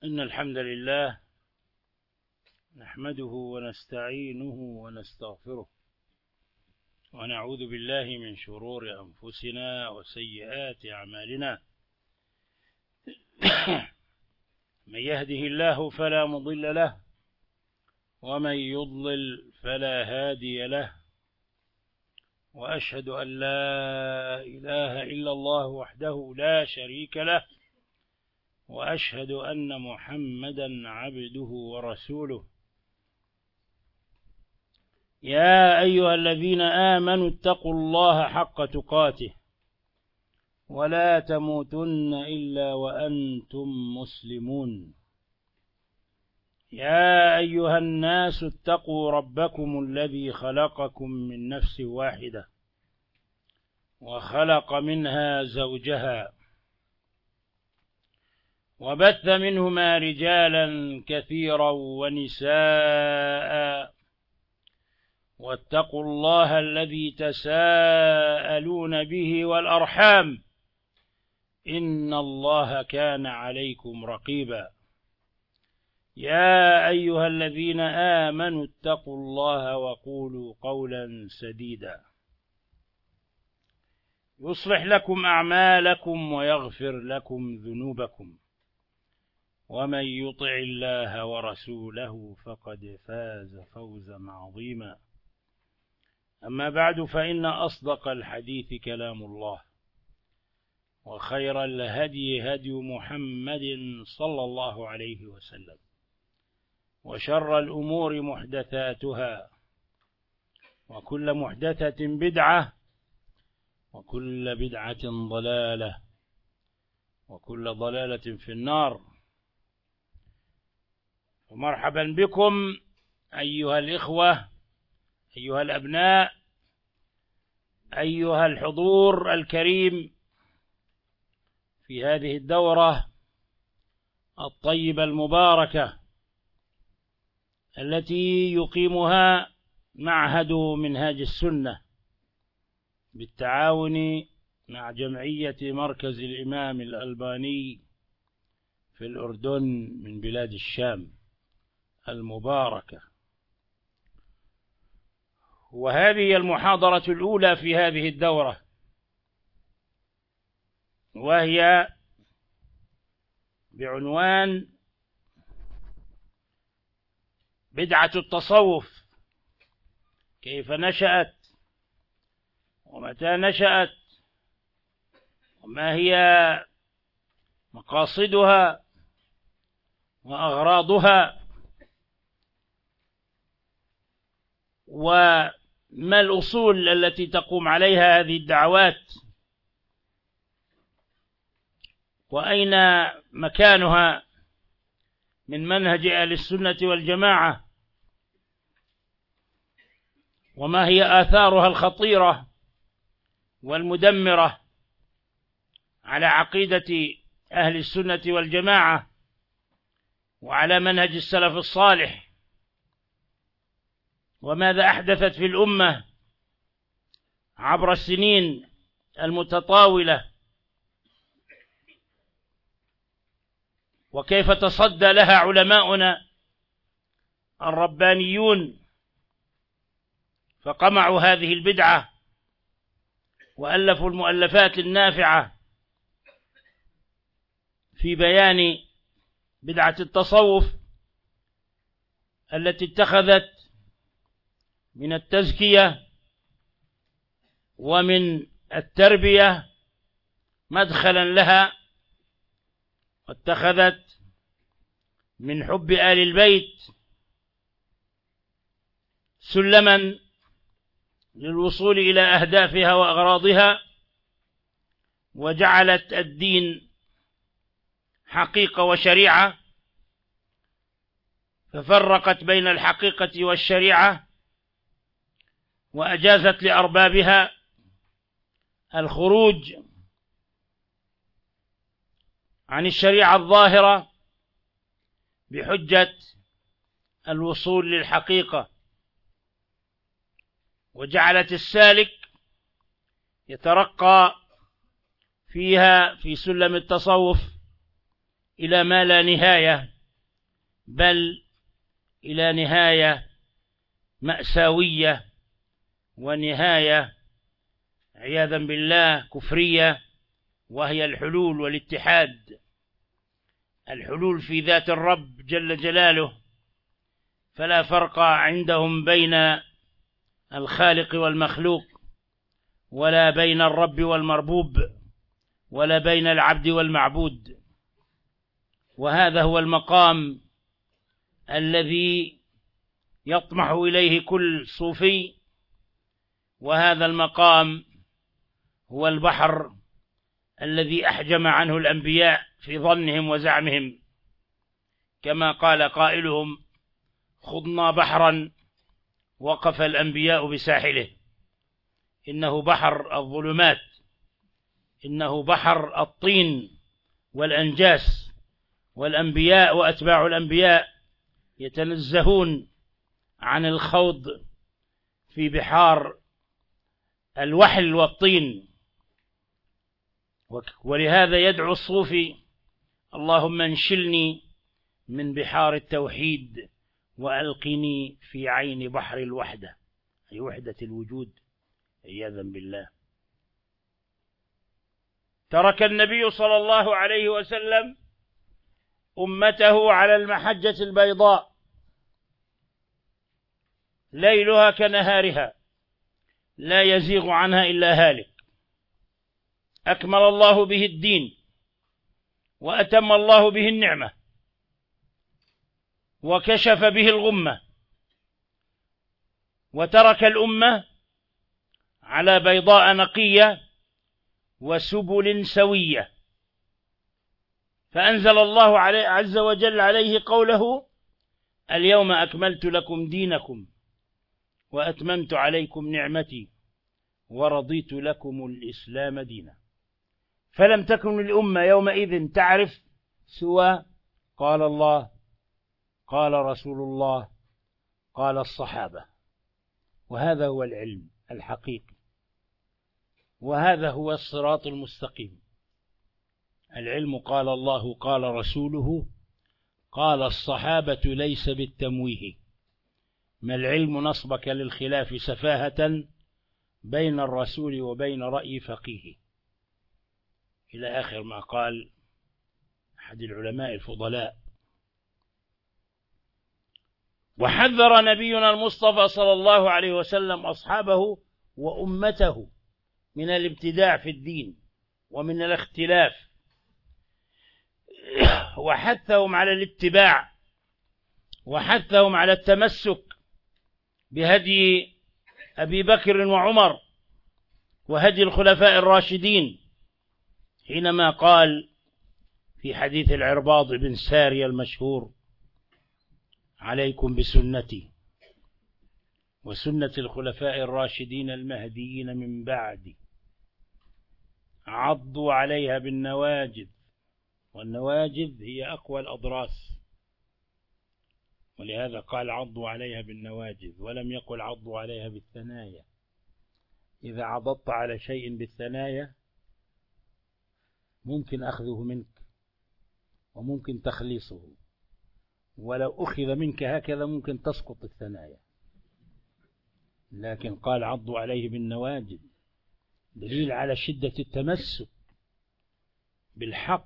إن الحمد لله نحمده ونستعينه ونستغفره ونعوذ بالله من شرور أنفسنا وسيئات أعمالنا. من يهده الله فلا مضل له ومن يضلل فلا هادي له، وأشهد أن لا إله إلا الله وحده لا شريك له، وأشهد أن محمدا عبده ورسوله. يا أيها الذين آمنوا اتقوا الله حق تقاته ولا تموتن إلا وأنتم مسلمون. يا أيها الناس اتقوا ربكم الذي خلقكم من نفس واحدة وخلق منها زوجها وبث منهما رجالا كثيرا ونساء، واتقوا الله الذي تساءلون به والأرحام إن الله كان عليكم رقيبا. يا أيها الذين آمنوا اتقوا الله وقولوا قولا سديدا يصلح لكم أعمالكم ويغفر لكم ذنوبكم، ومن يطع الله ورسوله فقد فاز فوزا عظيما. أما بعد، فإن أصدق الحديث كلام الله، وخير الهدي هدي محمد صلى الله عليه وسلم، وشر الأمور محدثاتها، وكل محدثة بدعة، وكل بدعة ضلالة، وكل ضلالة في النار. ومرحبا بكم أيها الإخوة، أيها الأبناء، أيها الحضور الكريم في هذه الدورة الطيبة المباركة التي يقيمها معهد منهاج السنة بالتعاون مع جمعية مركز الإمام الألباني في الأردن من بلاد الشام المباركة. وهذه المحاضرة الأولى في هذه الدورة، وهي بعنوان بدعة التصوف، كيف نشأت ومتى نشأت وما هي مقاصدها وأغراضها، وما الأصول التي تقوم عليها هذه الدعوات، وأين مكانها من منهج أهل السنة والجماعة، وما هي آثارها الخطيرة والمدمرة على عقيدة أهل السنة والجماعة وعلى منهج السلف الصالح، وماذا أحدثت في الأمة عبر السنين المتطاولة، وكيف تصدى لها علماؤنا الربانيون فقمعوا هذه البدعة وألفوا المؤلفات النافعة في بيان بدعة التصوف التي اتخذت من التزكية ومن التربية مدخلا لها، واتخذت من حب آل البيت سلما للوصول إلى أهدافها وأغراضها، وجعلت الدين حقيقة وشريعة، ففرقت بين الحقيقة والشريعة، وأجازت لأربابها الخروج عن الشريعة الظاهرة بحجة الوصول للحقيقة، وجعلت السالك يترقى فيها في سلم التصوف إلى ما لا نهاية بل إلى نهاية مأساوية ونهاية عياذا بالله كفرية، وهي الحلول والاتحاد. الحلول في ذات الرب جل جلاله، فلا فرق عندهم بين الخالق والمخلوق، ولا بين الرب والمربوب، ولا بين العبد والمعبود. وهذا هو المقام الذي يطمح إليه كل صوفي، وهذا المقام هو البحر الذي أحجم عنه الأنبياء في ظنهم وزعمهم، كما قال قائلهم: خضنا بحرا وقف الأنبياء بساحله. إنه بحر الظلمات، إنه بحر الطين والأنجاس، والأنبياء وأتباع الأنبياء يتنزهون عن الخوض في بحار الوحل والطين. ولهذا يدعو الصوفي: اللهم انشلني من بحار التوحيد وألقني في عين بحر الوحدة، أي وحدة الوجود، عياذا بالله. ترك النبي صلى الله عليه وسلم أمته على المحجة البيضاء ليلها كنهارها، لا يزيغ عنها إلا هالك. أكمل الله به الدين، وأتم الله به النعمة، وكشف به الغمة، وترك الأمة على بيضاء نقية وسبل سوية. فأنزل الله عز وجل عليه قوله: اليوم أكملت لكم دينكم وأتممت عليكم نعمتي ورضيت لكم الإسلام دينا. فلم تكن الأمة يومئذ تعرف سوى قال الله، قال رسول الله، قال الصحابة. وهذا هو العلم الحقيقي، وهذا هو الصراط المستقيم. العلم قال الله، قال رسوله، قال الصحابة، ليس بالتمويه. ما العلم نصبك للخلاف سفاهة بين الرسول وبين رأي فقيه، إلى آخر ما قال أحد العلماء الفضلاء. وحذر نبينا المصطفى صلى الله عليه وسلم أصحابه وأمته من الابتداع في الدين ومن الاختلاف، وحثهم على الاتباع، وحثهم على التمسك بهدي أبي بكر وعمر وهدي الخلفاء الراشدين، حينما قال في حديث العرباض بن سارية المشهور: عليكم بسنتي وسنة الخلفاء الراشدين المهديين من بعدي، عضوا عليها بالنواجذ. والنواجذ هي أقوى الأضراس، ولهذا قال عضوا عليها بالنواجذ، ولم يقل عضوا عليها بالثنايا. إذا عضضت على شيء بالثنايا ممكن أخذه منك وممكن تخليصه، ولو أخذ منك هكذا ممكن تسقط الثنايا، لكن قال عضوا عليه بالنواجذ، دليل على شدة التمسك بالحق.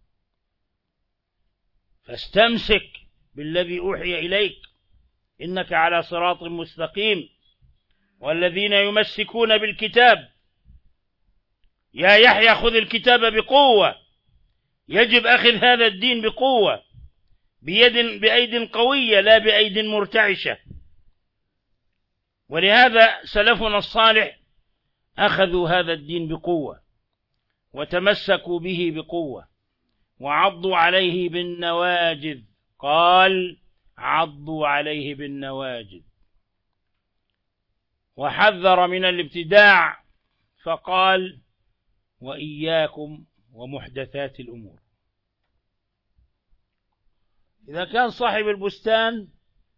فاستمسك بالذي أوحي إليك إنك على صراط مستقيم. والذين يمسكون بالكتاب، يا يحيى خذ الكتاب بقوة. يجب أخذ هذا الدين بقوة، بأيد قوية لا بأيد مرتعشة. ولهذا سلفنا الصالح أخذوا هذا الدين بقوة وتمسكوا به بقوة وعضوا عليه بالنواجذ. قال عضوا عليه بالنواجذ. وحذر من الابتداع فقال: وإياكم ومحدثات الأمور. إذا كان صاحب البستان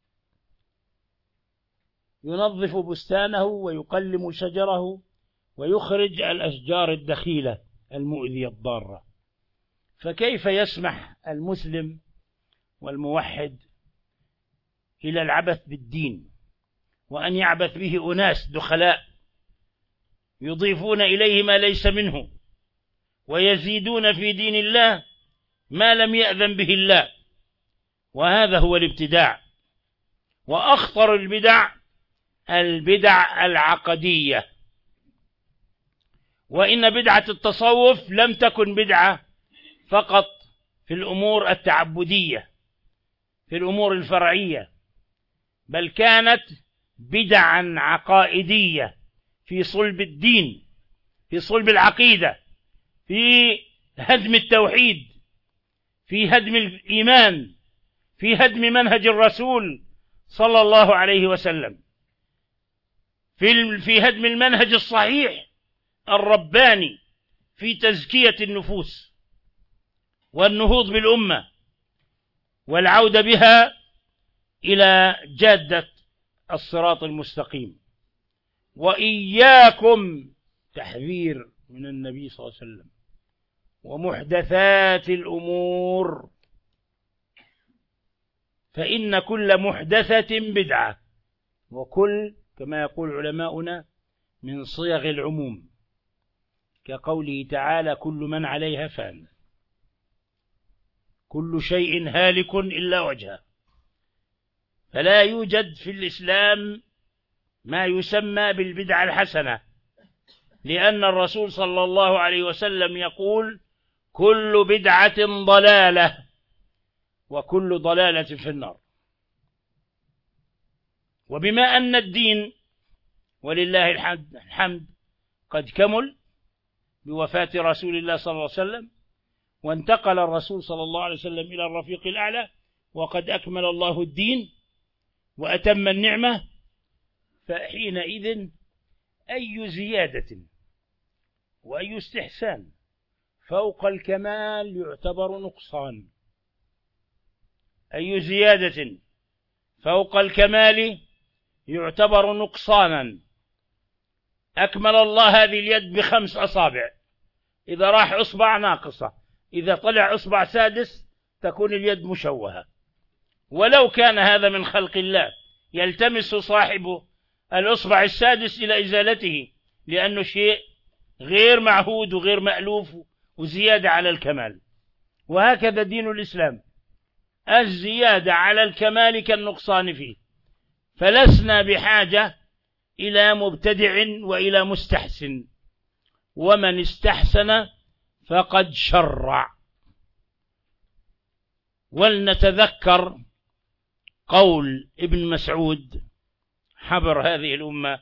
ينظف بستانه ويقلم شجره ويخرج الأشجار الدخيلة المؤذية الضارة، فكيف يسمح المسلم والموحد إلى العبث بالدين، وأن يعبث به أناس دخلاء يضيفون إليه ما ليس منه ويزيدون في دين الله ما لم يأذن به الله، وهذا هو الابتداع. وأخطر البدع العقدية. وإن بدعة التصوف لم تكن بدعة فقط في الأمور التعبدية، في الأمور الفرعية، بل كانت بدعا عقائدية في صلب الدين، في صلب العقيدة، في هدم التوحيد، في هدم الإيمان، في هدم منهج الرسول صلى الله عليه وسلم، في هدم المنهج الصحيح الرباني في تزكية النفوس والنهوض بالأمة والعودة بها إلى جادة الصراط المستقيم. وإياكم، تحذير من النبي صلى الله عليه وسلم، ومحدثات الأمور، فإن كل محدثة بدعة، وكل كما يقول علماؤنا من صيغ العموم، كقوله تعالى كل من عليها فان، كل شيء هالك إلا وجهه. فلا يوجد في الإسلام ما يسمى بالبدعة الحسنة، لأن الرسول صلى الله عليه وسلم يقول كل بدعة ضلالة وكل ضلالة في النار. وبما أن الدين ولله الحمد قد كمل بوفاة رسول الله صلى الله عليه وسلم، وانتقل الرسول صلى الله عليه وسلم إلى الرفيق الأعلى، وقد أكمل الله الدين وأتم النعمة، فحينئذ أي زيادة وأي استحسان فوق الكمال يعتبر نقصان. أي زيادة فوق الكمال يعتبر نقصانا. أكمل الله هذه اليد ب5 أصابع، إذا راح أصبع ناقصة، إذا طلع أصبع سادس تكون اليد مشوهة. ولو كان هذا من خلق الله يلتمس صاحبه الأصبع السادس إلى إزالته، لأنه شيء غير معهود وغير مألوف وزيادة على الكمال. وهكذا دين الإسلام، الزيادة على الكمال كالنقصان فيه، فلسنا بحاجة إلى مبتدع وإلى مستحسن، ومن استحسن فقد شرع. ولنتذكر قول ابن مسعود حبر هذه الأمة: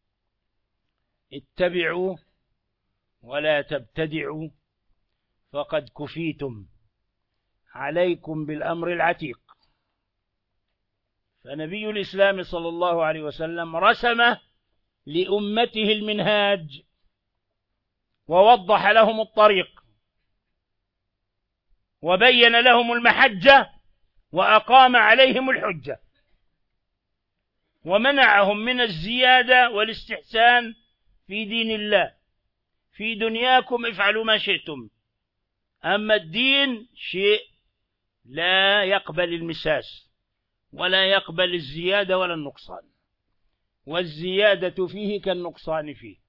اتبعوا ولا تبتدعوا فقد كفيتم، عليكم بالأمر العتيق. فنبي الإسلام صلى الله عليه وسلم رسم لأمته المنهاج ووضح لهم الطريق وبين لهم المحجة وأقام عليهم الحجة، ومنعهم من الزيادة والاستحسان في دين الله. في دنياكم افعلوا ما شئتم، أما الدين شيء لا يقبل المساس ولا يقبل الزيادة ولا النقصان، والزيادة فيه كالنقصان فيه.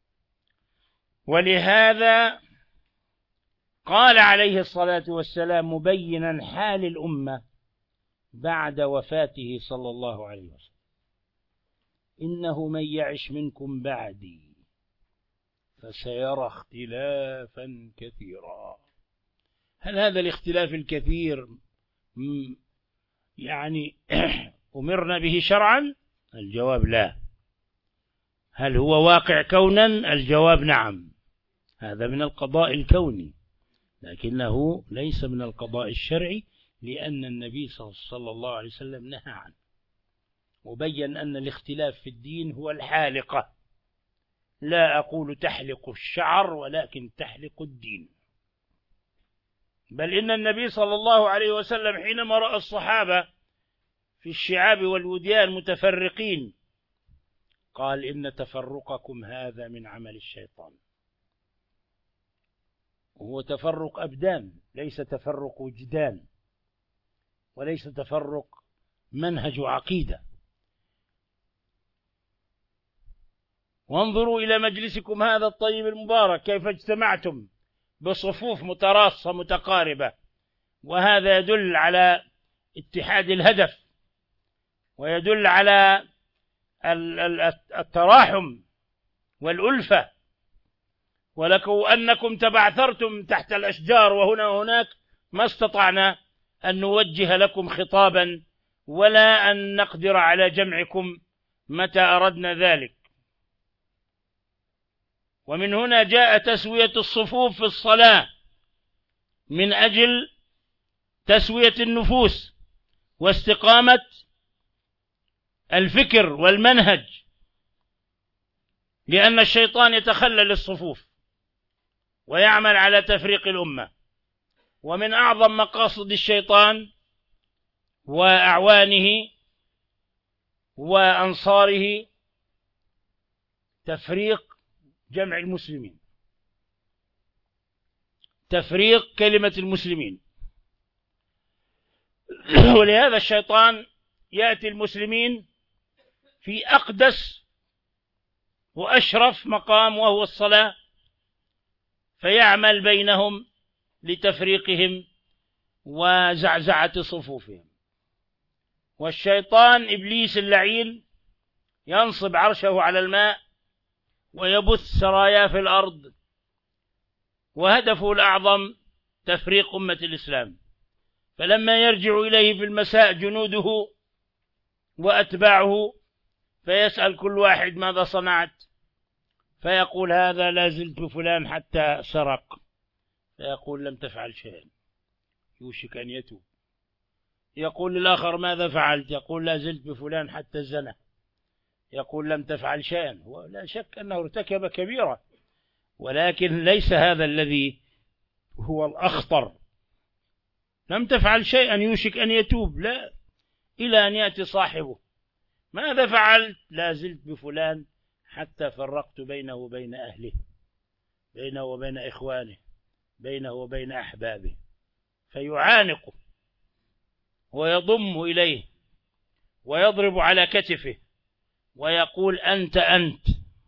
ولهذا قال عليه الصلاة والسلام مبينا حال الأمة بعد وفاته صلى الله عليه وسلم: إنه من يعش منكم بعدي فسيرى اختلافا كثيرا. هل هذا الاختلاف الكثير يعني أمرنا به شرعا؟ الجواب لا. هل هو واقع كونا؟ الجواب نعم، هذا من القضاء الكوني، لكنه ليس من القضاء الشرعي، لأن النبي صلى الله عليه وسلم نهى عنه، وبين أن الاختلاف في الدين هو الحالقة. لا أقول تحلق الشعر، ولكن تحلق الدين. بل إن النبي صلى الله عليه وسلم حينما رأى الصحابة في الشعاب والوديان متفرقين قال: إن تفرقكم هذا من عمل الشيطان. وهو تفرق أبدان، ليس تفرق وجدان. وليس تفرق منهج وعقيدة. وانظروا إلى مجلسكم هذا الطيب المبارك كيف اجتمعتم بصفوف متراصة متقاربة، وهذا يدل على اتحاد الهدف، ويدل على التراحم والألفة. ولو أنكم تبعثرتم تحت الأشجار وهنا وهناك ما استطعنا أن نوجه لكم خطابا ولا أن نقدر على جمعكم متى أردنا ذلك. ومن هنا جاء تسوية الصفوف في الصلاة من أجل تسوية النفوس واستقامة الفكر والمنهج، لأن الشيطان يتخلل الصفوف ويعمل على تفريق الأمة. ومن أعظم مقاصد الشيطان وأعوانه وأنصاره تفريق جمع المسلمين، تفريق كلمة المسلمين. ولهذا الشيطان يأتي المسلمين في أقدس وأشرف مقام وهو الصلاة، فيعمل بينهم لتفريقهم وزعزعة صفوفهم. والشيطان إبليس اللعين ينصب عرشه على الماء ويبث سرايا في الأرض، وهدفه الأعظم تفريق أمة الإسلام. فلما يرجع إليه في المساء جنوده وأتباعه فيسأل كل واحد ماذا صنعت، فيقول هذا لا زلت فلان حتى سرق، فيقول لم تفعل شيئا يوشك أن يتوب. يقول للآخر ماذا فعلت، يقول لا زلت بفلان حتى زنى، يقول لم تفعل شيئا. ولا شك أنه ارتكب كبيرة، ولكن ليس هذا الذي هو الأخطر. لم تفعل شيئا يوشك أن يتوب، لا، إلى أن يأتي صاحبه ماذا فعلت، لا زلت بفلان حتى فرقت بينه وبين أهله، بينه وبين إخوانه، بينه وبين أحبابه، فيعانقه ويضم إليه ويضرب على كتفه ويقول أنت أنت.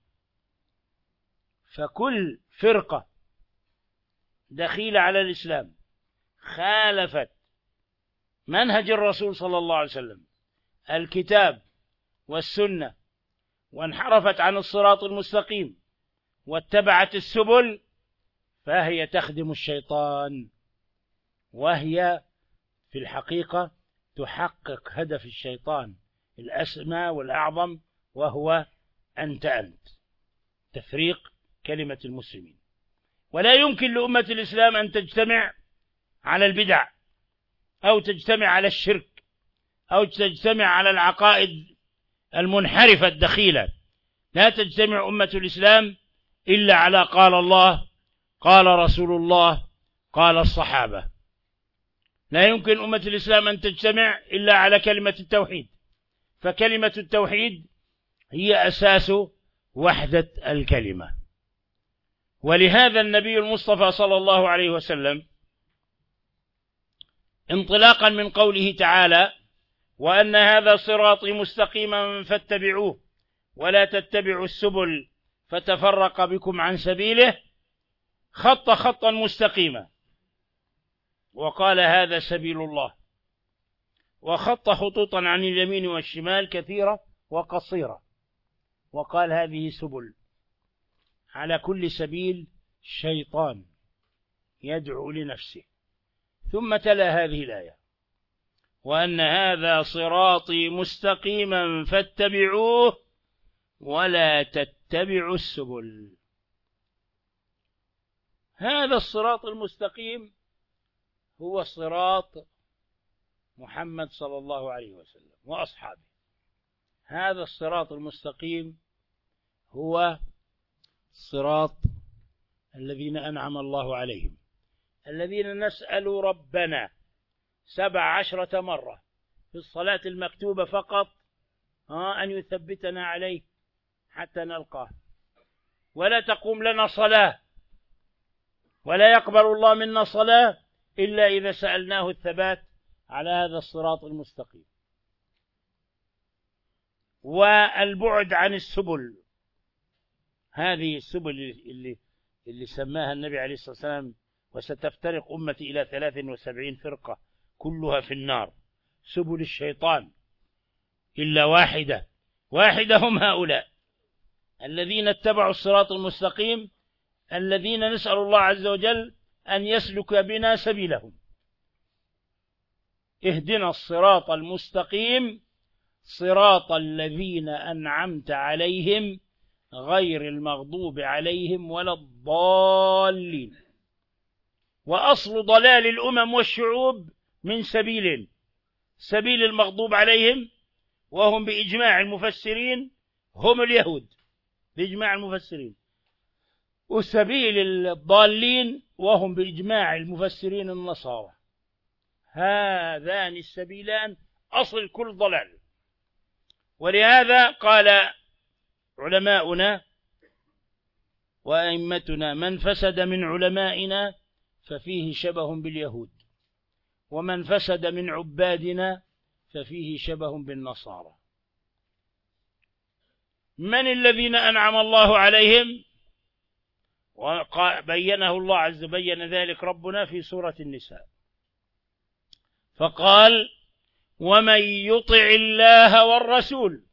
فكل فرقة دخيلة على الإسلام خالفت منهج الرسول صلى الله عليه وسلم الكتاب والسنة، وانحرفت عن الصراط المستقيم واتبعت السبل، فهي تخدم الشيطان، وهي في الحقيقة تحقق هدف الشيطان الأسمى والأعظم، وهو أنت أنت، تفريق كلمة المسلمين. ولا يمكن لأمة الإسلام أن تجتمع على البدع أو تجتمع على الشرك أو تجتمع على العقائد المنحرفة الدخيلة. لا تجتمع أمة الإسلام إلا على قال الله، قال رسول الله، قال الصحابة. لا يمكن أمة الإسلام أن تجتمع إلا على كلمة التوحيد، فكلمة التوحيد هي أساس وحدة الكلمة. ولهذا النبي المصطفى صلى الله عليه وسلم انطلاقا من قوله تعالى وأن هذا صراطي مستقيما فاتبعوه ولا تتبعوا السبل فتفرق بكم عن سبيله، خط خطا مستقيما وقال هذا سبيل الله، وخط خطوطا عن اليمين والشمال كثيرة وقصيرة، وقال هذه سبل. على كل سبيل شيطان يدعو لنفسه. ثم تلا هذه الآية وأن هذا صراطي مستقيما فاتبعوه ولا تتبعوا السبل. هذا الصراط المستقيم هو صراط محمد صلى الله عليه وسلم وأصحابه. هذا الصراط المستقيم هو صراط الذين أنعم الله عليهم، الذين نسأل ربنا 17 مرة في الصلاة المكتوبة فقط أن يثبتنا عليه حتى نلقاه. ولا تقوم لنا صلاة ولا يقبل الله منا صلاة إلا إذا سألناه الثبات على هذا الصراط المستقيم. والبعد عن السبل، هذه السبل اللي سماها النبي عليه الصلاة والسلام وستفترق أمتي إلى 73 فرقة كلها في النار، سبل الشيطان إلا واحدة هم هؤلاء الذين اتبعوا الصراط المستقيم، الذين نسأل الله عز وجل أن يسلك بنا سبيلهم. اهدنا الصراط المستقيم صراط الذين أنعمت عليهم غير المغضوب عليهم ولا الضالين. وأصل ضلال الأمم والشعوب من سبيل المغضوب عليهم، وهم بإجماع المفسرين هم اليهود بإجماع المفسرين، وسبيل الضالين وهم بإجماع المفسرين النصارى. هذان السبيلان أصل كل ضلال. ولهذا قال علماؤنا وأئمتنا: من فسد من علمائنا ففيه شبه باليهود، ومن فسد من عبادنا ففيه شبه بالنصارى. من الذين أنعم الله عليهم؟ بينه الله عز وجل، بين ذلك ربنا في سورة النساء فقال: ومن يطع الله والرسول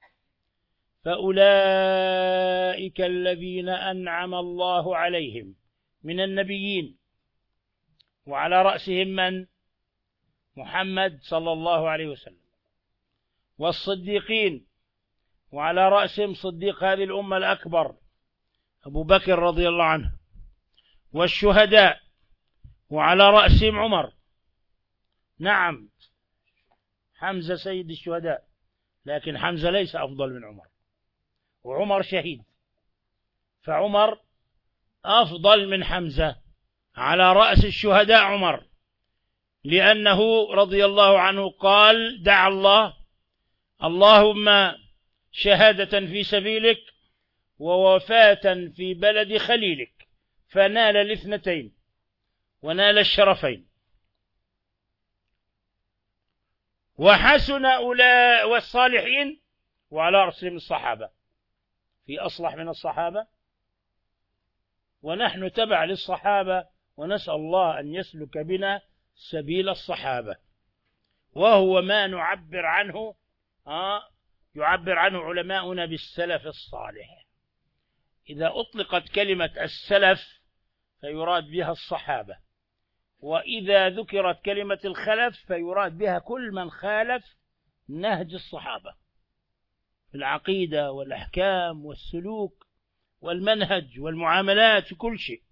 فأولئك الذين أنعم الله عليهم من النبيين، وعلى رأسهم من؟ محمد صلى الله عليه وسلم، والصديقين، وعلى رأسهم صديق هذه الأمة الأكبر أبو بكر رضي الله عنه، والشهداء، وعلى رأسهم عمر. نعم، حمزة سيد الشهداء، لكن حمزة ليس أفضل من عمر، وعمر شهيد، فعمر أفضل من حمزة. على رأس الشهداء عمر، لأنه رضي الله عنه قال: دعا الله اللهم شهادة في سبيلك ووفاة في بلد خليلك، فنال الاثنتين ونال الشرفين. وحسن أولئك والصالحين، وعلى رأسهم الصحابة. في أصلح من الصحابة؟ ونحن تبع للصحابة، ونسأل الله أن يسلك بنا سبيل الصحابة، وهو ما نعبر عنه يعبر عنه علماؤنا بالسلف الصالح. إذا أطلقت كلمة السلف فيراد بها الصحابة، وإذا ذكرت كلمة الخلف فيراد بها كل من خالف نهج الصحابة في العقيدة والأحكام والسلوك والمنهج والمعاملات في كل شيء.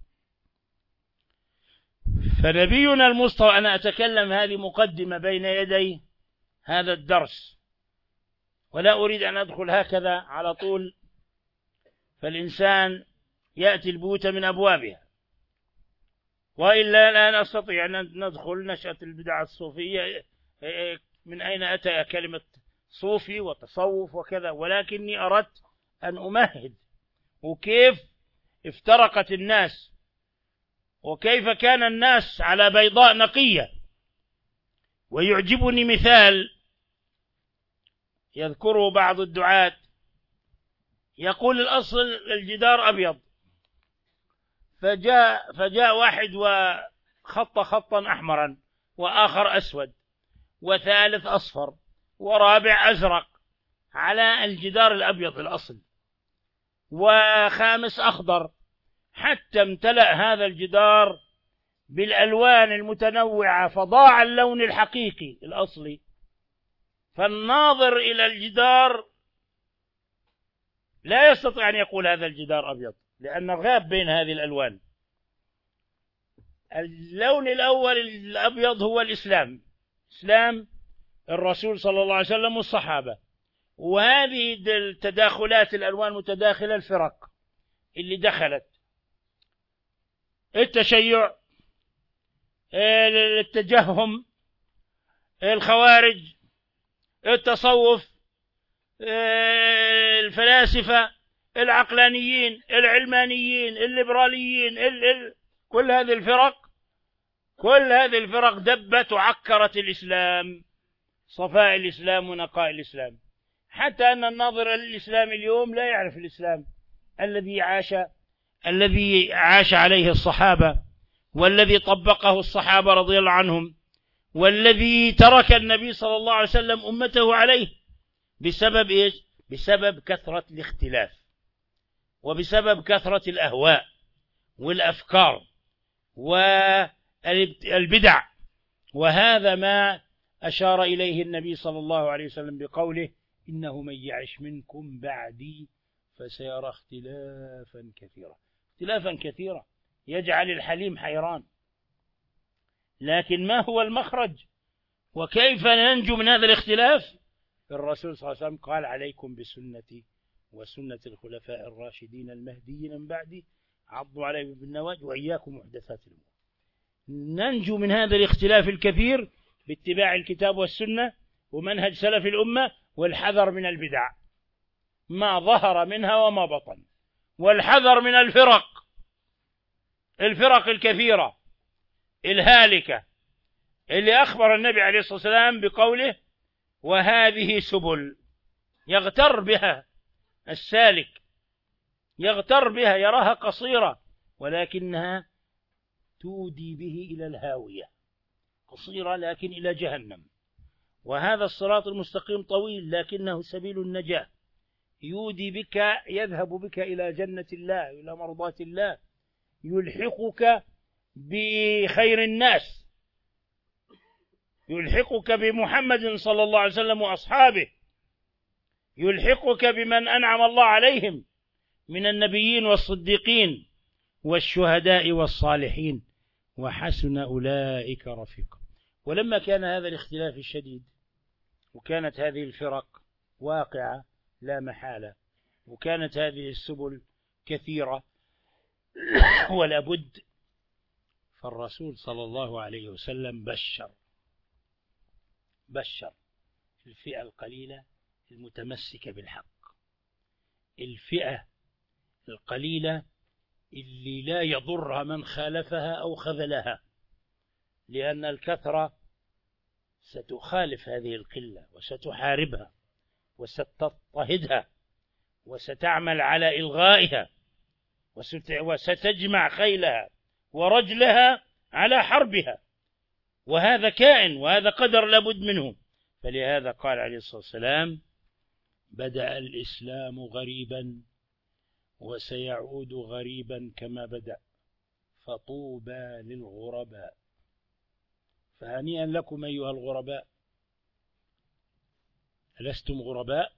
فنبينا المصطفى، أنا أتكلم هذه مقدمة بين يدي هذا الدرس، ولا أريد أن أدخل هكذا على طول، فالإنسان يأتي البيوت من أبوابها، وإلا لا نستطيع أن ندخل نشأة البدع الصوفية، من أين أتى كلمة صوفي وتصوف وكذا، ولكني أردت أن أمهد وكيف افترقت الناس، وكيف كان الناس على بيضاء نقية. ويعجبني مثال يذكره بعض الدعاة، يقول الأصل الجدار أبيض، فجاء واحد وخط خطا أحمرا، وآخر أسود، وثالث أصفر، ورابع أزرق على الجدار الأبيض الأصل، وخامس أخضر، حتى امتلأ هذا الجدار بالألوان المتنوعة، فضاع اللون الحقيقي الأصلي. فالناظر إلى الجدار لا يستطيع أن يقول هذا الجدار أبيض، لأن غاب بين هذه الألوان. اللون الأول الأبيض هو الإسلام، إسلام الرسول صلى الله عليه وسلم والصحابة. وهذه التداخلات، الألوان متداخلة، الفرق اللي دخلت: التشيع، التجهم، الخوارج، التصوف، الفلاسفة، العقلانيين، العلمانيين، الليبراليين، كل هذه الفرق كل هذه الفرق دبت وعكرت الإسلام، صفاء الإسلام ونقاء الإسلام، حتى أن الناظر للإسلام اليوم لا يعرف الإسلام الذي عاش عليه الصحابة، والذي طبقه الصحابة رضي الله عنهم، والذي ترك النبي صلى الله عليه وسلم أمته عليه. بسبب إيش؟ بسبب كثرة الاختلاف، وبسبب كثرة الأهواء والأفكار والبدع. وهذا ما أشار إليه النبي صلى الله عليه وسلم بقوله: إنه من يعش منكم بعدي فسيرى اختلافا كثيرا. اختلافا كثيرا يجعل الحليم حيران. لكن ما هو المخرج؟ وكيف ننجو من هذا الاختلاف؟ الرسول صلى الله عليه وسلم قال: عليكم بسنتي وسنة الخلفاء الراشدين المهديين من بعدي، عضوا عليهم بالنواجذ وإياكم محدثات الأمور. ننجو من هذا الاختلاف الكثير باتباع الكتاب والسنة ومنهج سلف الأمة، والحذر من البدع ما ظهر منها وما بطن، والحذر من الفرق الكثيرة الهالكة اللي أخبر النبي عليه الصلاة والسلام بقوله: وهذه سبل. يغتر بها السالك، يغتر بها، يراها قصيرة، ولكنها تودي به إلى الهاوية. قصيرة لكن إلى جهنم. وهذا الصراط المستقيم طويل لكنه سبيل النجاة، يودي بك، يذهب بك إلى جنة الله، إلى مرضاة الله، يلحقك بخير الناس، يلحقك بمحمد صلى الله عليه وسلم وأصحابه، يلحقك بمن أنعم الله عليهم من النبيين والصديقين والشهداء والصالحين، وحسن أولئك رفيقا. ولما كان هذا الاختلاف الشديد، وكانت هذه الفرق واقعة لا محالة، وكانت هذه السبل كثيرة ولا بد، فالرسول صلى الله عليه وسلم بشر الفئة القليلة المتمسكة بالحق، الفئة القليلة اللي لا يضرها من خالفها أو خذلها، لأن الكثرة ستخالف هذه القلة وستحاربها وستضطهدها وستعمل على إلغائها وستجمع خيلها ورجلها على حربها، وهذا كائن وهذا قدر لابد منه. فلهذا قال عليه الصلاة والسلام: بدأ الإسلام غريبا وسيعود غريبا كما بدأ، فطوبى للغرباء. فهنيئا لكم أيها الغرباء، ألستم غرباء؟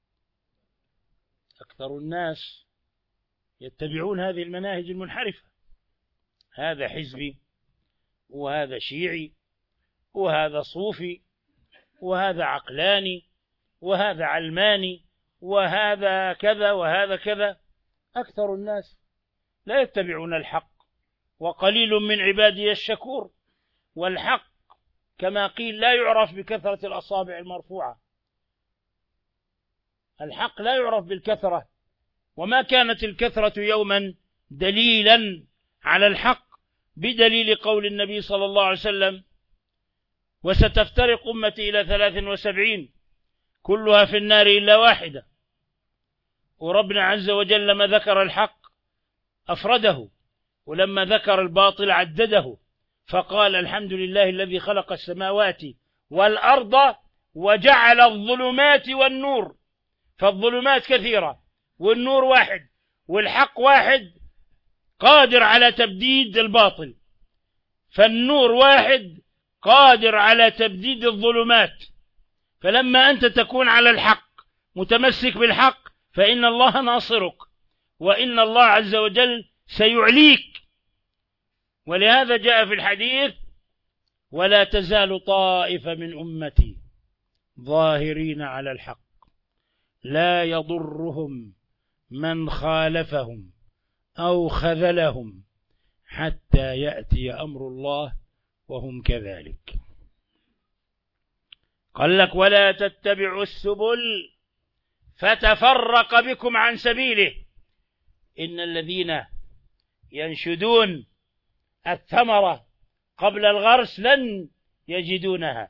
أكثر الناس يتبعون هذه المناهج المنحرفة، هذا حزبي وهذا شيعي وهذا صوفي وهذا عقلاني وهذا علماني وهذا كذا وهذا كذا. أكثر الناس لا يتبعون الحق، وقليل من عبادي الشكور. والحق كما قيل لا يعرف بكثرة الأصابع المرفوعة، الحق لا يعرف بالكثرة، وما كانت الكثرة يوما دليلا على الحق، بدليل قول النبي صلى الله عليه وسلم: وستفترق أمتي إلى 73 كلها في النار إلا واحدة. وربنا عز وجل لما ذكر الحق أفرده، ولما ذكر الباطل عدده، فقال: الحمد لله الذي خلق السماوات والأرض وجعل الظلمات والنور. فالظلمات كثيرة والنور واحد، والحق واحد قادر على تبديد الباطل، فالنور واحد قادر على تبديد الظلمات. فلما أنت تكون على الحق متمسك بالحق فإن الله ناصرك، وإن الله عز وجل سيعليك. ولهذا جاء في الحديث: ولا تزال طائفة من أمتي ظاهرين على الحق لا يضرهم من خالفهم أو خذلهم حتى يأتي أمر الله وهم كذلك. قال لك: ولا تتبعوا السبل فتفرق بكم عن سبيله. إن الذين ينشدون الثمرة قبل الغرس لن يجدونها،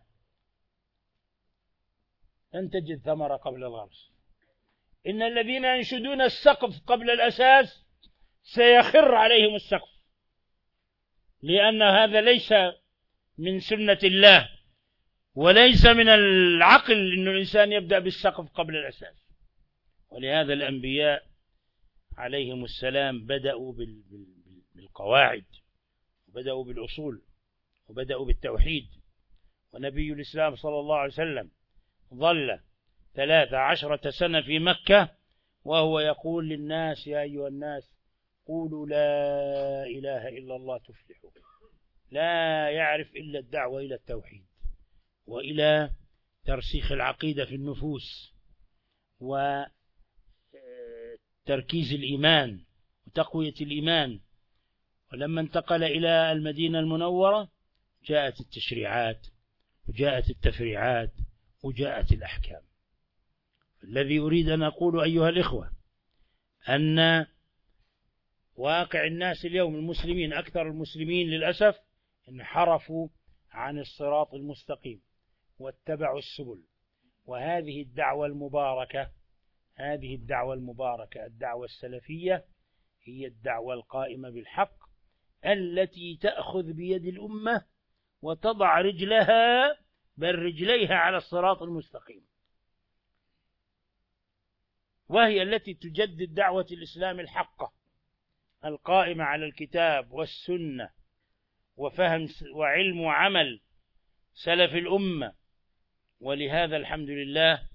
لن تجد ثمرة قبل الغرس. إن الذين ينشدون السقف قبل الأساس سيخر عليهم السقف، لأن هذا ليس من سنة الله، وليس من العقل أن الإنسان يبدأ بالسقف قبل الأساس. ولهذا الأنبياء عليهم السلام بدأوا بالقواعد، وبدأوا بالأصول، وبدأوا بالتوحيد. ونبي الإسلام صلى الله عليه وسلم ظل 13 سنة في مكة وهو يقول للناس: يا أيها الناس قولوا لا إله إلا الله تفلحوا. لا يعرف إلا الدعوة إلى التوحيد وإلى ترسيخ العقيدة في النفوس وتركيز الإيمان وتقوية الإيمان. ولما انتقل إلى المدينة المنورة جاءت التشريعات وجاءت التفريعات وجاءت الأحكام. الذي أريد أن أقول أيها الإخوة أن واقع الناس اليوم المسلمين، أكثر المسلمين للأسف انحرفوا عن الصراط المستقيم واتبعوا السبل. وهذه الدعوة المباركة، هذه الدعوة المباركة، الدعوة السلفية، هي الدعوة القائمة بالحق التي تأخذ بيد الأمة وتضع رجلها بل رجليها على الصراط المستقيم، وهي التي تجدد دعوة الإسلام الحقة القائمة على الكتاب والسنة وفهم وعلم وعمل سلف الأمة. ولهذا الحمد لله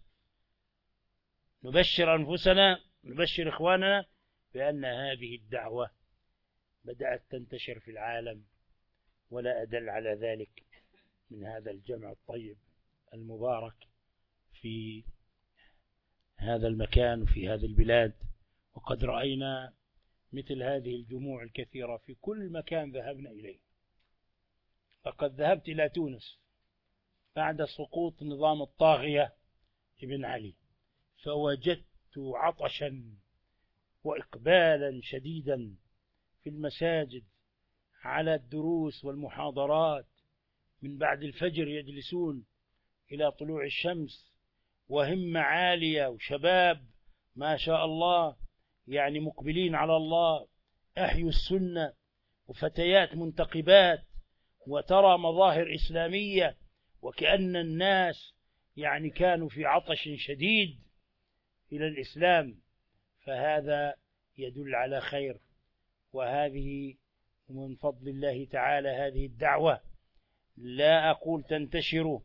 نبشر أنفسنا، نبشر إخواننا بأن هذه الدعوة بدأت تنتشر في العالم، ولا أدل على ذلك من هذا الجمع الطيب المبارك في هذا المكان وفي هذه البلاد. وقد رأينا مثل هذه الجموع الكثيرة في كل مكان ذهبنا إليه. فقد ذهبت إلى تونس بعد سقوط نظام الطاغية ابن علي، فوجدت عطشا وإقبالا شديدا في المساجد على الدروس والمحاضرات. من بعد الفجر يجلسون إلى طلوع الشمس، وهمة عالية، وشباب ما شاء الله يعني مقبلين على الله، أحيوا السنة، وفتيات منتقبات، وترى مظاهر إسلامية، وكأن الناس يعني كانوا في عطش شديد إلى الإسلام. فهذا يدل على خير، وهذه من فضل الله تعالى هذه الدعوة. لا أقول تنتشر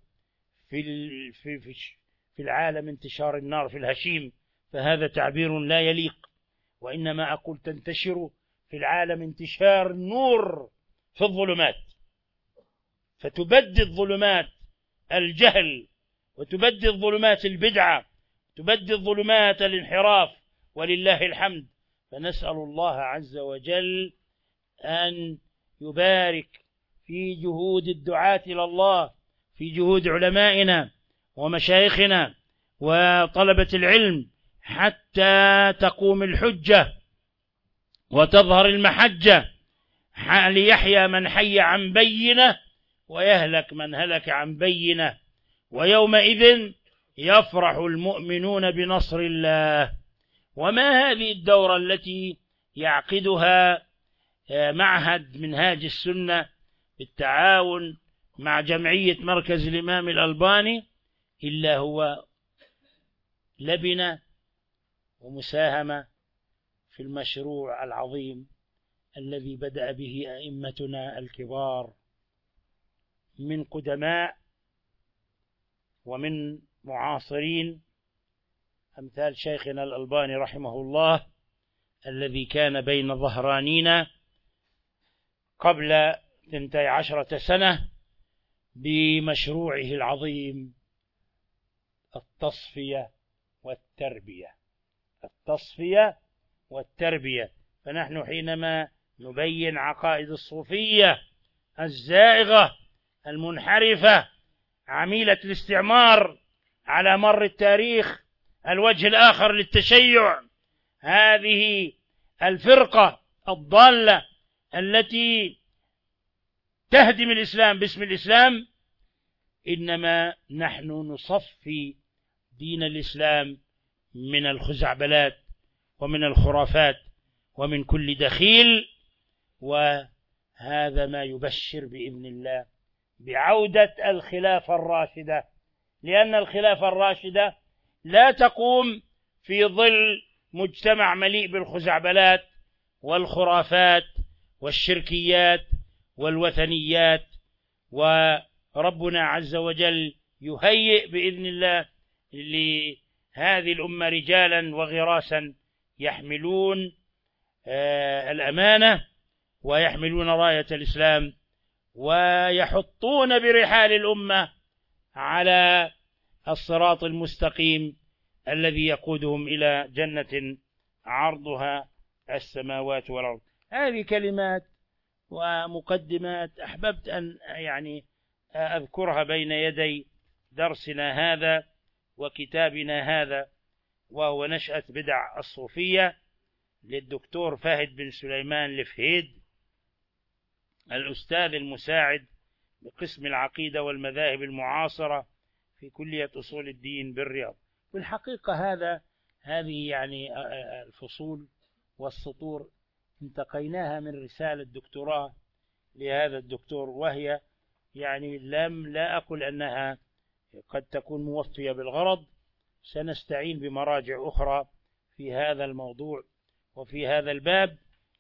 في العالم انتشار النار في الهشيم، فهذا تعبير لا يليق، وإنما أقول تنتشر في العالم انتشار النور في الظلمات، فتبدد ظلمات الجهل، وتبدد ظلمات البدعة، تبدد ظلمات الانحراف، ولله الحمد. فنسأل الله عز وجل أن يبارك في جهود الدعاة إلى الله، في جهود علمائنا ومشايخنا وطلبة العلم، حتى تقوم الحجة وتظهر المحجة، ليحيى من حي عن بينة ويهلك من هلك عن بينة، ويومئذ يفرح المؤمنون بنصر الله. وما هذه الدورة التي يعقدها معهد منهاج السنة بالتعاون مع جمعية مركز الإمام الألباني إلا هو لبنة ومساهمة في المشروع العظيم الذي بدأ به أئمتنا الكبار من قدماء ومن معاصرين، أمثال شيخنا الألباني رحمه الله الذي كان بين ظهرانينا قبل 12 سنة بمشروعه العظيم التصفية والتربية، التصفية والتربية. فنحن حينما نبين عقائد الصوفية الزائغة المنحرفة عميلة الاستعمار على مر التاريخ، الوجه الآخر للتشيع، هذه الفرقة الضالة التي تهدم الإسلام باسم الإسلام، إنما نحن نصفي دين الإسلام من الخزعبلات ومن الخرافات ومن كل دخيل. وهذا ما يبشر بإذن الله بعودة الخلافة الراشدة، لأن الخلافة الراشدة لا تقوم في ظل مجتمع مليء بالخزعبلات والخرافات والشركيات والوثنيات. وربنا عز وجل يهيئ بإذن الله لهذه الأمة رجالا وغراسا يحملون الأمانة ويحملون راية الإسلام ويحطون برحال الأمة على الصراط المستقيم الذي يقودهم إلى جنة عرضها السماوات والأرض. هذه كلمات ومقدمات أحببت أن أذكرها بين يدي درسنا هذا وكتابنا هذا، وهو نشأة بدع الصوفية للدكتور فهد بن سليمان لفهيد، الأستاذ المساعد بقسم العقيدة والمذاهب المعاصرة في كلية أصول الدين بالرياض. والحقيقة هذه الفصول والسطور انتقيناها من رسالة دكتوراه لهذا الدكتور، وهي لا أقول أنها قد تكون موفية بالغرض، سنستعين بمراجع أخرى في هذا الموضوع وفي هذا الباب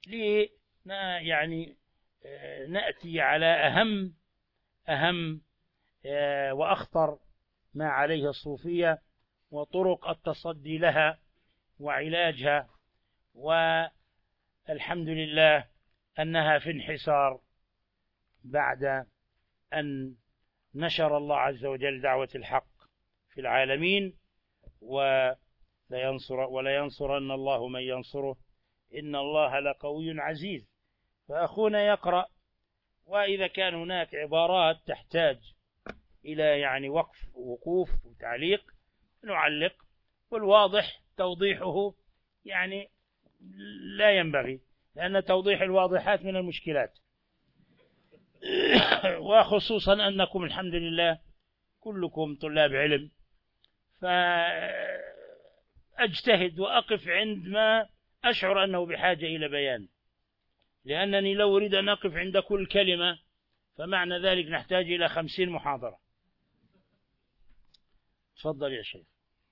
نأتي على أهم وأخطر ما عليه الصوفية وطرق التصدي لها وعلاجها. والحمد لله أنها في انحسار بعد أن نشر الله عز وجل دعوة الحق في العالمين، ولا ينصرن الله من ينصره إن الله لقوي عزيز. فأخونا يقرأ، وإذا كان هناك عبارات تحتاج إلى وقوف وتعليق نعلق، والواضح توضيحه لا ينبغي، لأن توضيح الواضحات من المشكلات. وخصوصا أنكم الحمد لله كلكم طلاب علم، فأجتهد وأقف عندما أشعر أنه بحاجة إلى بيان، لأنني لو أريد أن أقف عند كل كلمة فمعنى ذلك نحتاج إلى 50 محاضرة. تفضل يا شيخ.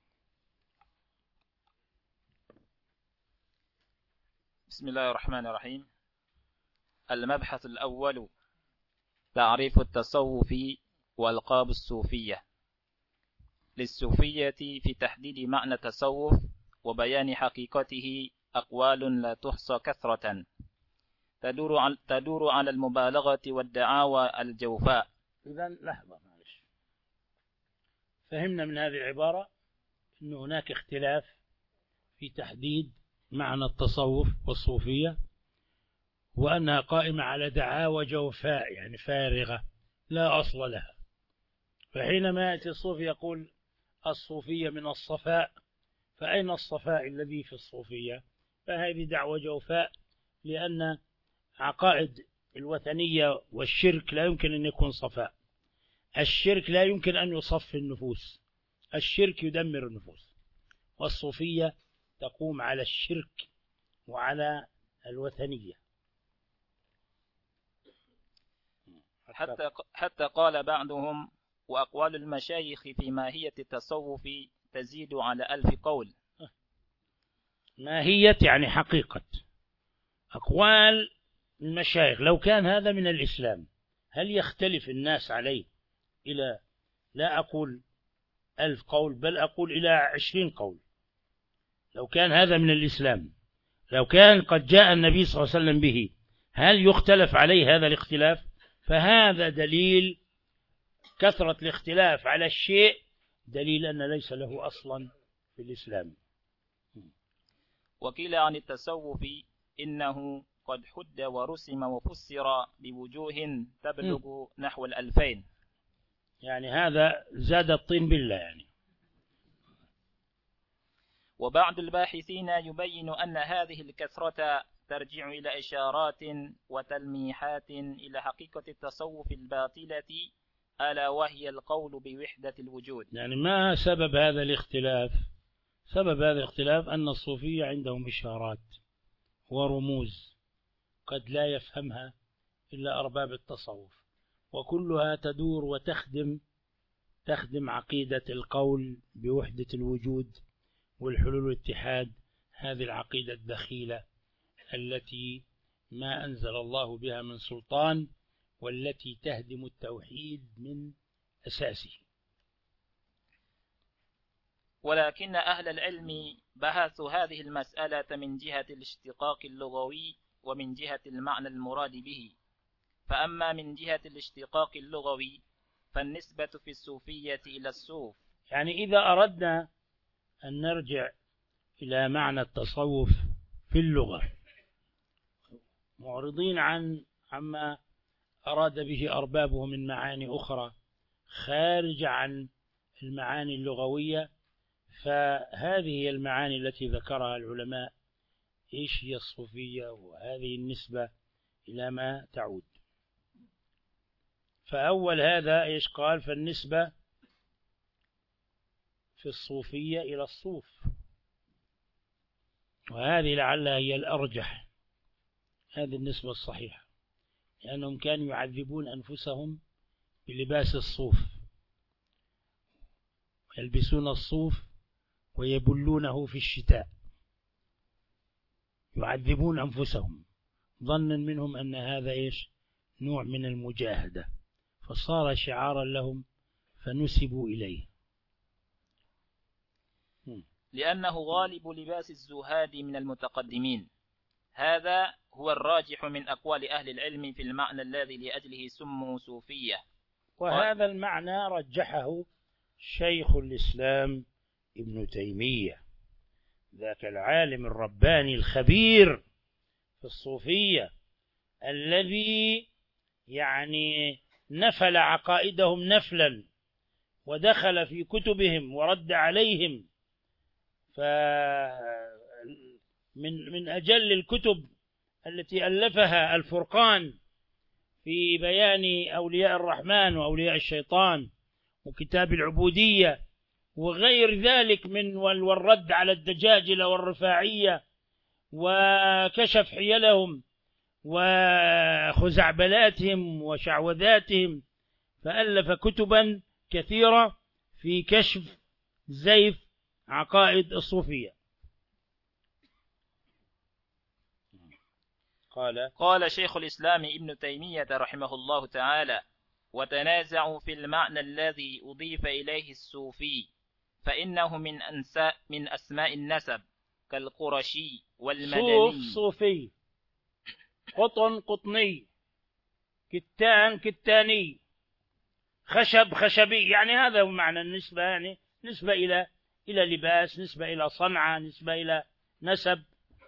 بسم الله الرحمن الرحيم. المبحث الأول: تعريف التصوف وألقاب الصوفية. للصوفية في تحديد معنى التصوف وبيان حقيقته أقوال لا تحصى كثرة تدور على المبالغة والدعاوى الجوفاء. إذن لحظة، معلش، فهمنا من هذه العبارة أن هناك اختلاف في تحديد معنى التصوف والصوفية، وأنها قائمة على دعاوى جوفاء فارغة لا أصل لها. فحينما يأتي الصوفي يقول الصوفية من الصفاء، فأين الصفاء الذي في الصوفية؟ فهذه دعوة جوفاء، لأن عقائد الوثنية والشرك لا يمكن أن يكون صفاء. الشرك لا يمكن أن يصفي النفوس، الشرك يدمر النفوس، والصوفية تقوم على الشرك وعلى الوثنية. حتى قال بعضهم: وأقوال المشايخ في ماهية التصوف تزيد على 1000 قول. ماهية حقيقة. أقوال المشايخ لو كان هذا من الإسلام هل يختلف الناس عليه إلى، لا أقول 1000 قول، بل أقول إلى 20 قول؟ لو كان هذا من الإسلام، لو كان قد جاء النبي صلى الله عليه وسلم به، هل يختلف عليه هذا الاختلاف؟ فهذا دليل كثرة الاختلاف على الشيء، دليل أن ليس له أصلا في الإسلام. وقيل عن التصوف إنه قد حد ورسم وفسر بوجوه تبلغ نحو 2000. هذا زاد الطين بالله. وبعض الباحثين يبين أن هذه الكثرة ترجع إلى إشارات وتلميحات إلى حقيقة التصوف الباطلة، ألا وهي القول بوحدة الوجود. يعني ما سبب هذا الاختلاف؟ سبب هذا الاختلاف أن الصوفية عندهم إشارات ورموز قد لا يفهمها إلا أرباب التصوف، وكلها تدور وتخدم عقيدة القول بوحدة الوجود والحلول والاتحاد، هذه العقيدة الدخيلة التي ما أنزل الله بها من سلطان، والتي تهدم التوحيد من أساسه. ولكن أهل العلم بحثوا هذه المسألة من جهة الاشتقاق اللغوي ومن جهة المعنى المراد به. فأما من جهة الاشتقاق اللغوي فالنسبة في الصوفية إلى الصوف. يعني إذا أردنا أن نرجع إلى معنى التصوف في اللغة، معرضين عما أراد به أربابه من معاني أخرى خارجة عن المعاني اللغوية، فهذه هي المعاني التي ذكرها العلماء إيش هي الصوفية، وهذه النسبة إلى ما تعود. فأول هذا إيش قال؟ فالنسبة في الصوفية إلى الصوف، وهذه لعلها هي الأرجح، هذه النسبة الصحيحة، لأنهم كانوا يعذبون أنفسهم بلباس الصوف، يلبسون الصوف ويبلونه في الشتاء، يعذبون أنفسهم ظنا منهم أن هذا إيش؟ نوع من المجاهدة، فصار شعارا لهم فنسبوا إليه. لأنه غالب لباس الزهاد من المتقدمين. هذا هو الراجح من أقوال أهل العلم في المعنى الذي لأجله سموا صوفية. وهذا المعنى رجحه شيخ الإسلام ابن تيمية، ذاك العالم الرباني الخبير في الصوفية، الذي يعني نفل عقائدهم نفلا ودخل في كتبهم ورد عليهم. من أجل الكتب التي ألفها الفرقان في بيان أولياء الرحمن وأولياء الشيطان، وكتاب العبودية وغير ذلك والرد على الدجاجلة والرفاعية، وكشف حيلهم وخزعبلاتهم وشعوذاتهم، فألف كتبا كثيرة في كشف زيف عقائد الصوفية. قال شيخ الإسلام ابن تيمية رحمه الله تعالى: وتنازعوا في المعنى الذي أضيف إليه الصوفي، فإنه من أسماء النسب كالقرشي والمدني. صوفي، قطن قطني، كتان كتاني، خشب خشبي، يعني هذا هو معنى النسبة، يعني نسبة إلى لباس، نسبة إلى صنعة، نسبة إلى نسب.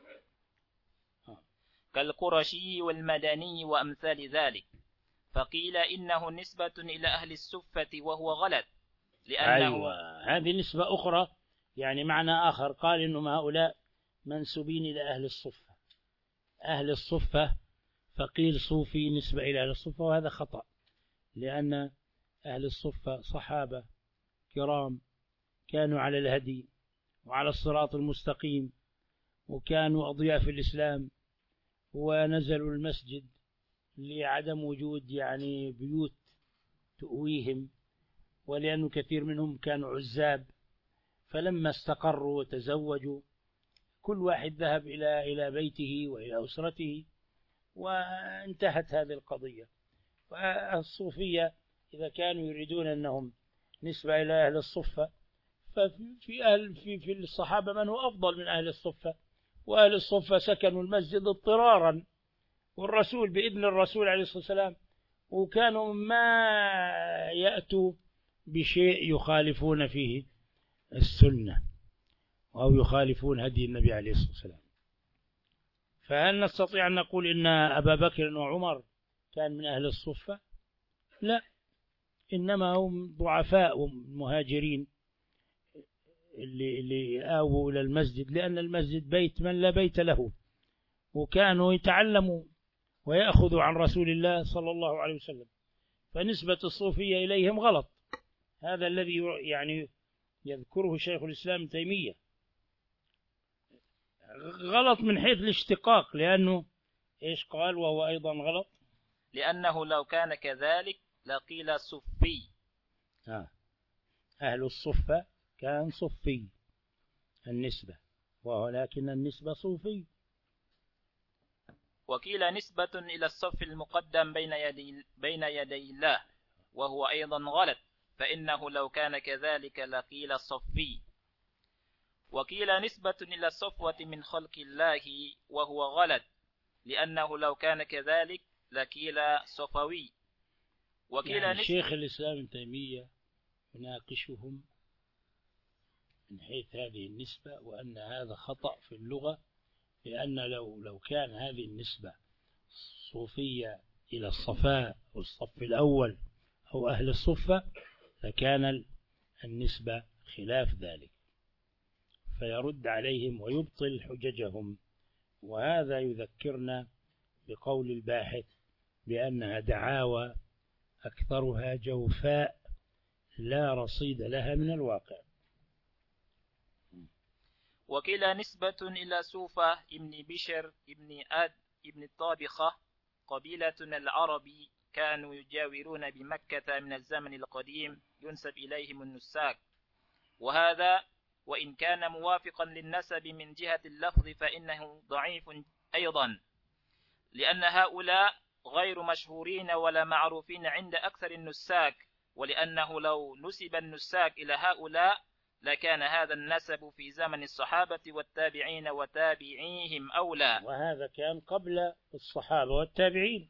كالقرشي والمدني وأمثال ذلك. فقيل إنه نسبة إلى أهل الصفة، وهو غلط، لأنه هذه نسبة أخرى، يعني معنى آخر، قال إنهم هؤلاء منسوبين إلى أهل الصفة، أهل الصفة، فقيل صوفي نسبة إلى أهل الصفة، وهذا خطأ، لأن أهل الصفة صحابة كرام كانوا على الهدي وعلى الصراط المستقيم، وكانوا أضياء في الإسلام، ونزلوا المسجد لعدم وجود يعني بيوت تؤويهم، ولأن كثير منهم كانوا عزاب، فلما استقروا وتزوجوا كل واحد ذهب إلى بيته وإلى أسرته، وانتهت هذه القضية. فالصوفية إذا كانوا يريدون أنهم نسبة إلى أهل الصفة، في الصحابة من هو أفضل من أهل الصفة، وأهل الصفة سكنوا المسجد اضطرارا، والرسول بإذن الرسول عليه الصلاة والسلام، وكانوا ما يأتوا بشيء يخالفون فيه السنة أو يخالفون هدي النبي عليه الصلاة والسلام. فهل نستطيع أن نقول إن أبا بكر وعمر كان من أهل الصفة؟ لا، إنما هم ضعفاء ومهاجرين اللي آووا إلى المسجد، لأن المسجد بيت من لا بيت له، وكانوا يتعلموا ويأخذوا عن رسول الله صلى الله عليه وسلم، فنسبة الصوفية إليهم غلط. هذا الذي يعني يذكره شيخ الإسلام ابن تيمية، غلط من حيث الاشتقاق، لأنه إيش قال وهو أيضا غلط؟ لأنه لو كان كذلك لقيل صفي. أهل الصفة كان صفي النسبة، ولكن النسبة صوفي. وقيل نسبة إلى الصف المقدم بين يدي الله، وهو أيضا غلط، فإنه لو كان كذلك لقيل صفي. وقيل نسبة إلى الصفوة من خلق الله، وهو غلط، لأنه لو كان كذلك لقيل صفوي. وقيل يعني شيخ الإسلام ابن تيمية يناقشهم من حيث هذه النسبة، وأن هذا خطأ في اللغة، لأن لو كان هذه النسبة صوفية إلى الصفاء والصف الأول أو أهل الصفة لكان النسبة خلاف ذلك، فيرد عليهم ويبطل حججهم. وهذا يذكرنا بقول الباحث بأنها دعاوى أكثرها جوفاء لا رصيد لها من الواقع. وكلا نسبة إلى سوفة ابن بشر ابن الطابخة، قبيلة العرب كانوا يجاورون بمكة من الزمن القديم، ينسب إليهم النساك. وهذا وإن كان موافقا للنسب من جهة اللفظ فإنه ضعيف أيضا، لأن هؤلاء غير مشهورين ولا معروفين عند أكثر النساك، ولأنه لو نسب النساك إلى هؤلاء لكان هذا النسب في زمن الصحابة والتابعين وتابعيهم أولى، وهذا كان قبل الصحابة والتابعين.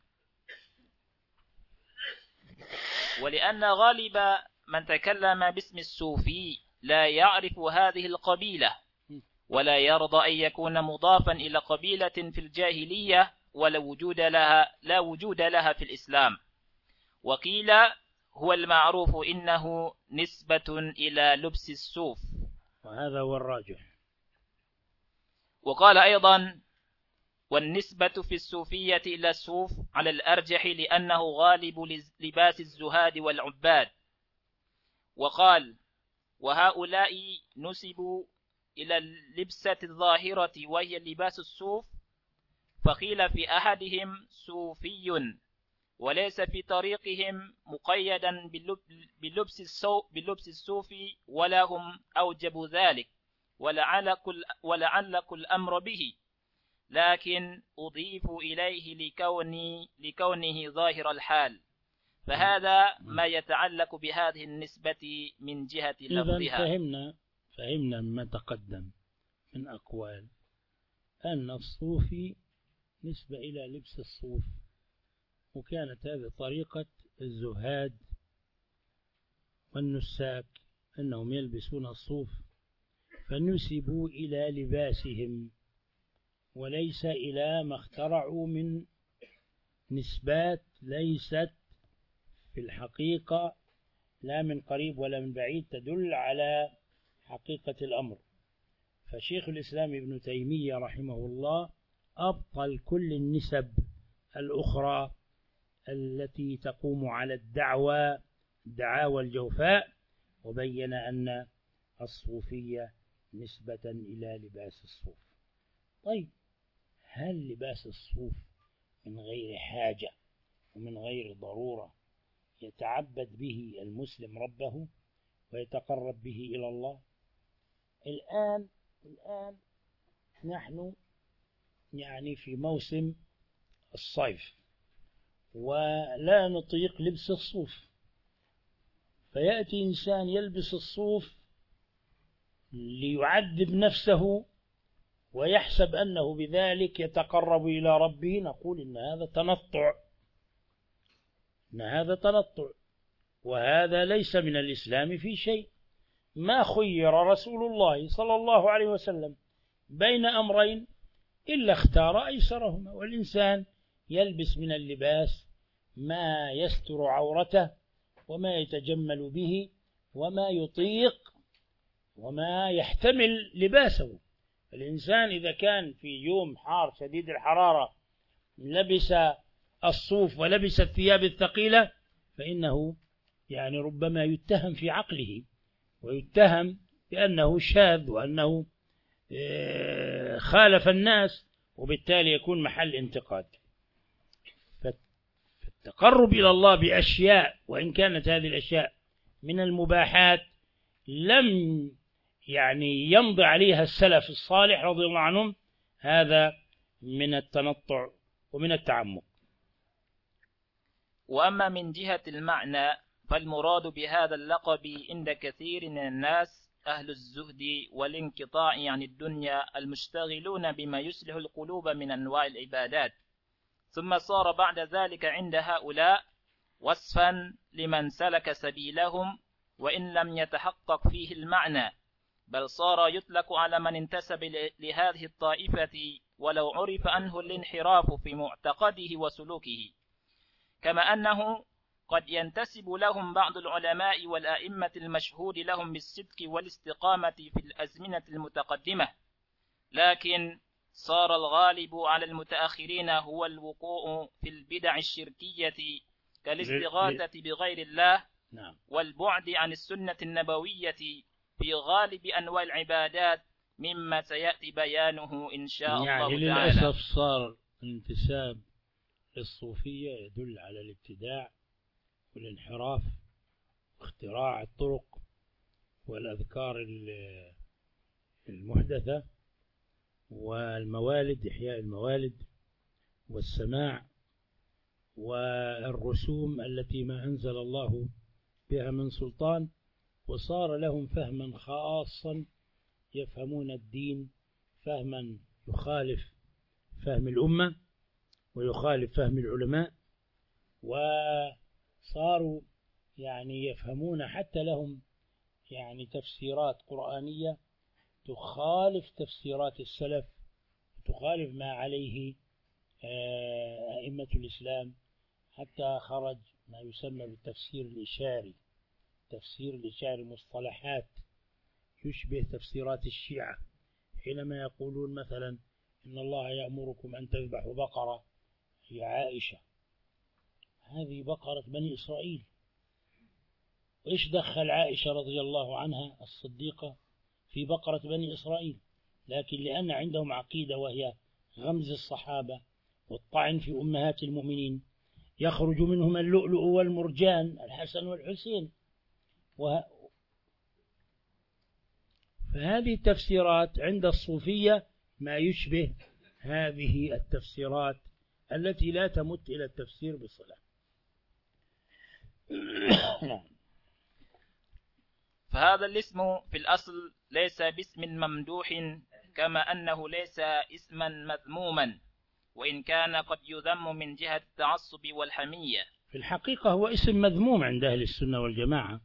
ولأن غالب من تكلم باسم الصوفي لا يعرف هذه القبيلة، ولا يرضى أن يكون مضافا إلى قبيلة في الجاهلية ولا وجود لها في الإسلام. وقيل هو المعروف إنه نسبة إلى لبس الصوف، وهذا هو الراجح. وقال أيضا والنسبة في الصوفية إلى الصوف على الأرجح لأنه غالب لباس الزهاد والعباد. وقال وهؤلاء نسبوا إلى اللبسة الظاهرة وهي لباس الصوف، فقيل في أحدهم صوفي، وليس في طريقهم مقيدا بلبس الصوف، ولا هم أوجبوا ذلك، ولعل كل أمر به، لكن أضيف إليه لكونه ظاهر الحال، فهذا ما يتعلق بهذه النسبة من جهة لفظها. فهمنا مما تقدم من أقوال أن الصوفي نسبة إلى لبس الصوف، وكانت هذه طريقة الزهاد والنساك أنهم يلبسون الصوف، فنسبوا إلى لباسهم وليس إلى ما اخترعوا من نسبات ليست في الحقيقة لا من قريب ولا من بعيد تدل على حقيقة الأمر. فشيخ الإسلام ابن تيمية رحمه الله أبطل كل النسب الأخرى التي تقوم على دعاوى الجوفاء، وبين أن الصوفية نسبة إلى لباس الصوف. طيب، هل لباس الصوف من غير حاجة ومن غير ضرورة يتعبد به المسلم ربه ويتقرب به إلى الله؟ الآن نحن يعني في موسم الصيف ولا نطيق لبس الصوف، فيأتي إنسان يلبس الصوف ليعذب نفسه ويحسب أنه بذلك يتقرب إلى ربه، نقول إن هذا تنطع، وهذا ليس من الإسلام في شيء. ما خير رسول الله صلى الله عليه وسلم بين أمرين إلا اختار أيسرهما، والإنسان يلبس من اللباس ما يستر عورته وما يتجمل به وما يطيق وما يحتمل لباسه، الإنسان إذا كان في يوم حار شديد الحرارة لبس الصوف ولبس الثياب الثقيلة فإنه يعني ربما يتهم في عقله ويتهم بأنه شاذ وأنه خالف الناس، وبالتالي يكون محل انتقاد. فالتقرب إلى الله بأشياء وإن كانت هذه الأشياء من المباحات لم يعني يمضي عليها السلف الصالح رضي الله عنهم، هذا من التنطع ومن التعمق. وأما من جهة المعنى فالمراد بهذا اللقب عند كثير من الناس أهل الزهد والانقطاع عن الدنيا المشتغلون بما يصلح القلوب من أنواع العبادات، ثم صار بعد ذلك عند هؤلاء وصفا لمن سلك سبيلهم وإن لم يتحقق فيه المعنى، بل صار يطلق على من انتسب لهذه الطائفة ولو عرف عنه الانحراف في معتقده وسلوكه، كما أنه قد ينتسب لهم بعض العلماء والأئمة المشهود لهم بالصدق والاستقامة في الأزمنة المتقدمة، لكن صار الغالب على المتأخرين هو الوقوع في البدع الشركية كالاستغاثة بغير الله والبعد عن السنة النبوية في غالب أنواع العبادات، مما سيأتي بيانه إن شاء الله تعالى. للأسف صار الانتساب للصوفية يدل على الابتداع والانحراف واختراع الطرق والأذكار المحدثة والموالد، إحياء الموالد والسماع والرسوم التي ما أنزل الله بها من سلطان، وصار لهم فهما خاصا يفهمون الدين فهما يخالف فهم الأمة ويخالف فهم العلماء، وصاروا يعني يفهمون حتى لهم يعني تفسيرات قرآنية تخالف تفسيرات السلف وتخالف ما عليه أئمة الإسلام، حتى خرج ما يسمى بالتفسير الإشاري. تفسير الإشاري مصطلحات يشبه تفسيرات الشيعة حينما يقولون مثلا إن الله يأمركم أن تذبحوا بقرة هي عائشة، هذه بقرة بني إسرائيل، وإيش دخل عائشة رضي الله عنها الصديقة في بقرة بني إسرائيل؟ لكن لأن عندهم عقيدة وهي غمز الصحابة والطعن في أمهات المؤمنين، يخرج منهم اللؤلؤ والمرجان الحسن والحسين. فهذه التفسيرات عند الصوفية ما يشبه هذه التفسيرات التي لا تمت إلى التفسير بصلة. فهذا الاسم في الأصل ليس باسم ممدوح، كما أنه ليس اسما مذموما، وإن كان قد يذم من جهة التعصب والحمية. في الحقيقة هو اسم مذموم عند أهل السنة والجماعة،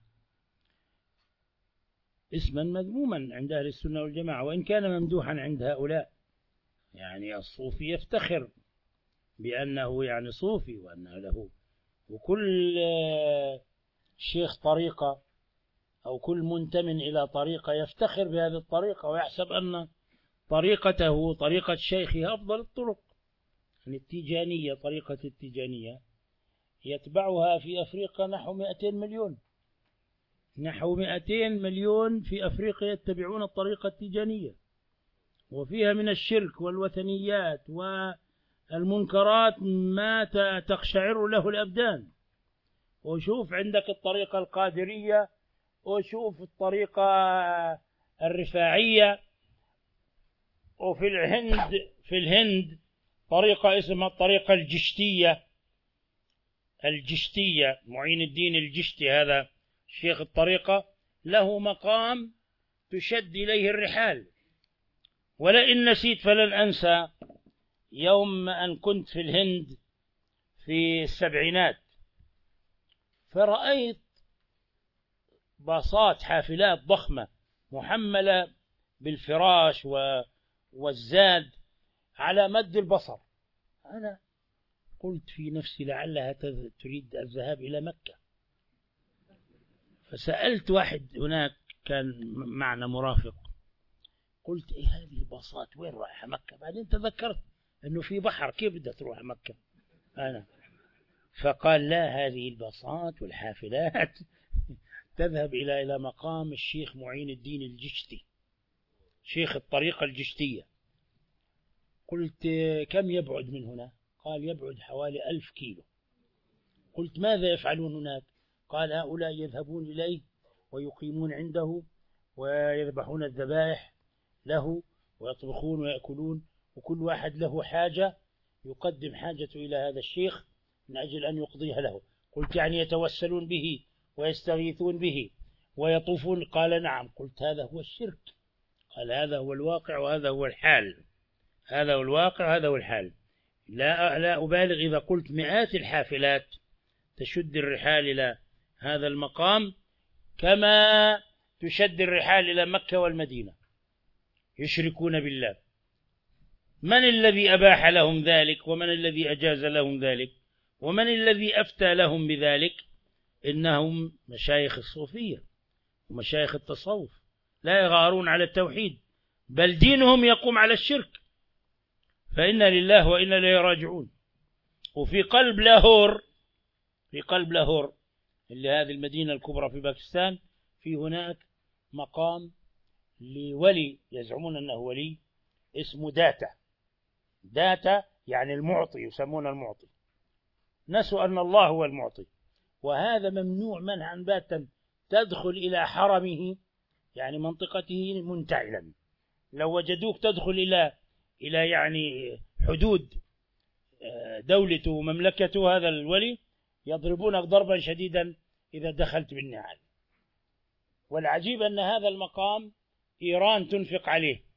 اسما مذموما عند أهل السنة والجماعة، وإن كان ممدوحا عند هؤلاء. يعني الصوفي يفتخر بأنه يعني صوفي وأنه له، وكل شيخ طريقة أو كل منتمن إلى طريقة يفتخر بهذه الطريقة ويحسب أن طريقته طريقة شيخه أفضل الطرق. يعني التيجانية، طريقة التيجانية يتبعها في أفريقيا نحو 200 مليون، نحو 200 مليون في أفريقيا يتبعون الطريقة التيجانية، وفيها من الشرك والوثنيات والمنكرات ما تقشعر له الأبدان. وشوف عندك الطريقة القادرية، وشوف الطريقة الرفاعية، وفي الهند طريقة اسمها الطريقة الجشتية. معين الدين الجشتي هذا شيخ الطريقة، له مقام تشد إليه الرحال. ولئن نسيت فلن أنسى يوم أن كنت في الهند في السبعينات، فرأيت باصات حافلات ضخمة محملة بالفراش والزاد على مد البصر. أنا قلت في نفسي لعلها تريد الذهاب إلى مكة، فسألت واحد هناك كان معنا مرافق، قلت إيه هذه الباصات وين رايحة مكة؟ بعدين تذكرت أنه في بحر، كيف بدها تروح مكة أنا؟ فقال لا، هذه الباصات والحافلات تذهب إلى مقام الشيخ معين الدين الجشتي، شيخ الطريقة الجشتية. قلت كم يبعد من هنا؟ قال يبعد حوالي 1000 كيلو. قلت ماذا يفعلون هناك؟ قال هؤلاء يذهبون إليه ويقيمون عنده ويذبحون الذبائح له ويطبخون ويأكلون، وكل واحد له حاجة يقدم حاجته إلى هذا الشيخ من أجل أن يقضيها له. قلت يعني يتوسلون به ويستغيثون به ويطوفون؟ قال نعم. قلت هذا هو الشرك. قال هذا هو الواقع وهذا هو الحال، هذا هو الواقع هذا هو الحال. لا أبالغ إذا قلت مئات الحافلات تشد الرحال إلى هذا المقام كما تشد الرحال إلى مكة والمدينة، يشركون بالله. من الذي أباح لهم ذلك؟ ومن الذي أجاز لهم ذلك؟ ومن الذي أفتى لهم بذلك؟ إنهم مشايخ الصوفية ومشايخ التصوف، لا يغارون على التوحيد، بل دينهم يقوم على الشرك. فإنا لله وإنا إليه راجعون. وفي قلب لاهور، في قلب لاهور اللي هذه المدينة الكبرى في باكستان، في هناك مقام لولي يزعمون أنه ولي اسمه داتا. داتا يعني المعطي، يسمون المعطي، نسوا أن الله هو المعطي. وهذا ممنوع منعا باتا تدخل إلى حرمه، يعني منطقته منتعلا. لو وجدوك تدخل إلى يعني حدود دولته ومملكته هذا الولي، يضربونك ضربا شديدا إذا دخلت بالنعال. والعجيب أن هذا المقام إيران تنفق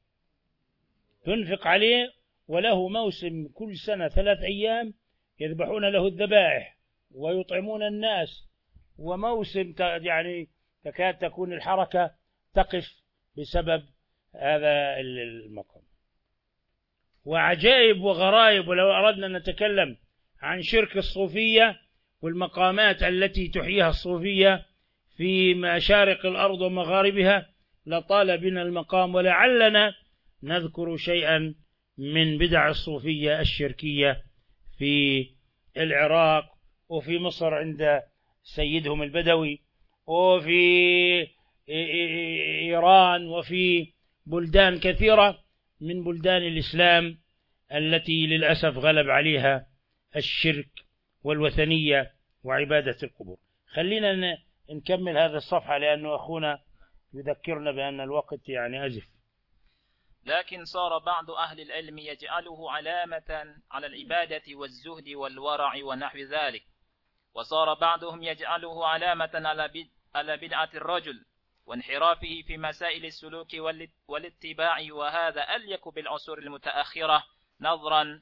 عليه، وله موسم كل سنة 3 أيام يذبحون له الذبائح ويطعمون الناس، وموسم يعني تكاد تكون الحركة تقف بسبب هذا المقام. وعجائب وغرائب. ولو أردنا أن نتكلم عن شرك الصوفية والمقامات التي تحييها الصوفية في مشارق الأرض ومغاربها لطال بنا المقام، ولعلنا نذكر شيئا من بدع الصوفية الشركية في العراق وفي مصر عند سيدهم البدوي، وفي إيران، وفي بلدان كثيرة من بلدان الإسلام التي للأسف غلب عليها الشرك والوثنية وعبادة القبور. خلينا نكمل هذا الصفحة لأنه أخونا يذكرنا بأن الوقت يعني أزف. لكن صار بعض أهل العلم يجعله علامة على العبادة والزهد والورع ونحو ذلك، وصار بعضهم يجعله علامة على بدعة الرجل وانحرافه في مسائل السلوك والاتباع، وهذا أليق بالعصور المتأخرة نظرا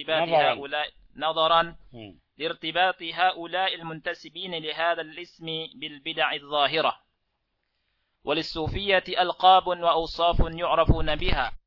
لارتباط هؤلاء المنتسبين لهذا الاسم بالبدع الظاهرة. وللصوفية ألقاب وأوصاف يعرفون بها،